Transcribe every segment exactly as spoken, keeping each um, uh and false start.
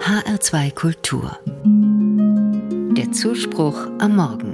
H R zwei Kultur. Der Zuspruch am Morgen.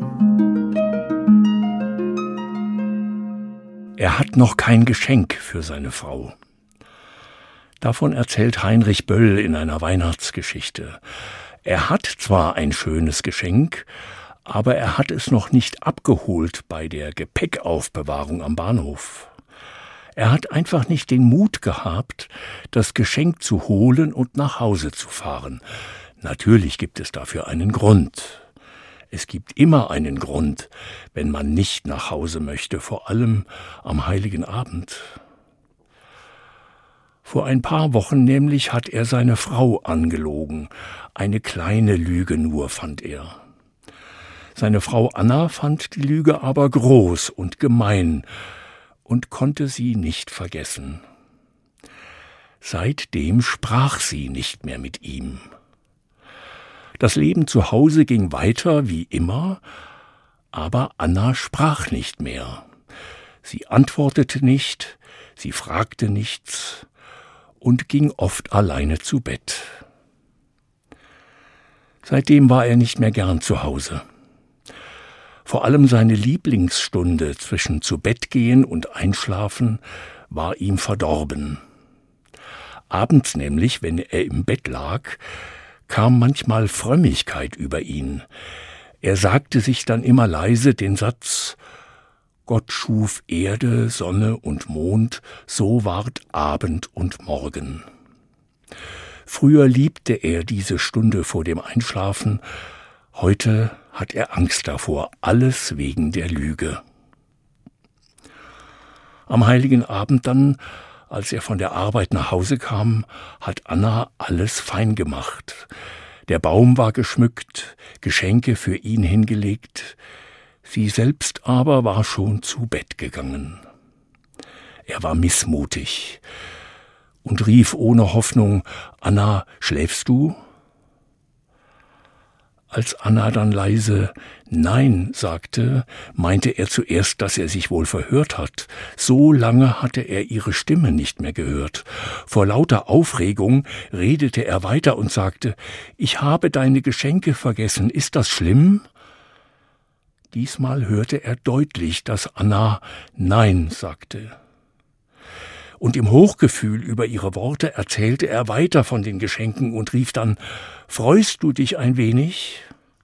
Er hat noch kein Geschenk für seine Frau. Davon erzählt Heinrich Böll in einer Weihnachtsgeschichte. Er hat zwar ein schönes Geschenk, aber er hat es noch nicht abgeholt bei der Gepäckaufbewahrung am Bahnhof. Er hat einfach nicht den Mut gehabt, das Geschenk zu holen und nach Hause zu fahren. Natürlich gibt es dafür einen Grund. Es gibt immer einen Grund, wenn man nicht nach Hause möchte, vor allem am Heiligen Abend. Vor ein paar Wochen nämlich hat er seine Frau angelogen. Eine kleine Lüge nur, fand er. Seine Frau Anna fand die Lüge aber groß und gemein und konnte sie nicht vergessen. Seitdem sprach sie nicht mehr mit ihm. Das Leben zu Hause ging weiter wie immer, aber Anna sprach nicht mehr. Sie antwortete nicht, sie fragte nichts und ging oft alleine zu Bett. Seitdem war er nicht mehr gern zu Hause. Vor allem seine Lieblingsstunde zwischen Zubettgehen und Einschlafen war ihm verdorben. Abends nämlich, wenn er im Bett lag, kam manchmal Frömmigkeit über ihn. Er sagte sich dann immer leise den Satz: Gott schuf Erde, Sonne und Mond, so ward Abend und Morgen. Früher liebte er diese Stunde vor dem Einschlafen, heute hat er Angst davor, alles wegen der Lüge. Am Heiligen Abend dann, als er von der Arbeit nach Hause kam, hat Anna alles fein gemacht. Der Baum war geschmückt, Geschenke für ihn hingelegt, sie selbst aber war schon zu Bett gegangen. Er war missmutig und rief ohne Hoffnung: »Anna, schläfst du?« Als Anna dann leise »Nein« sagte, meinte er zuerst, dass er sich wohl verhört hat. So lange hatte er ihre Stimme nicht mehr gehört. Vor lauter Aufregung redete er weiter und sagte: »Ich habe deine Geschenke vergessen. Ist das schlimm?« Diesmal hörte er deutlich, dass Anna »Nein« sagte. Und im Hochgefühl über ihre Worte erzählte er weiter von den Geschenken und rief dann: »Freust du dich ein wenig?«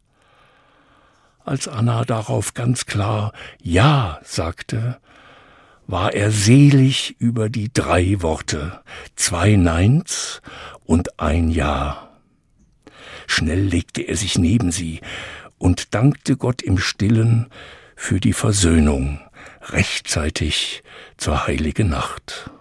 Als Anna darauf ganz klar »Ja« sagte, war er selig über die drei Worte, zwei Neins und ein Ja. Schnell legte er sich neben sie und dankte Gott im Stillen für die Versöhnung rechtzeitig zur heiligen Nacht.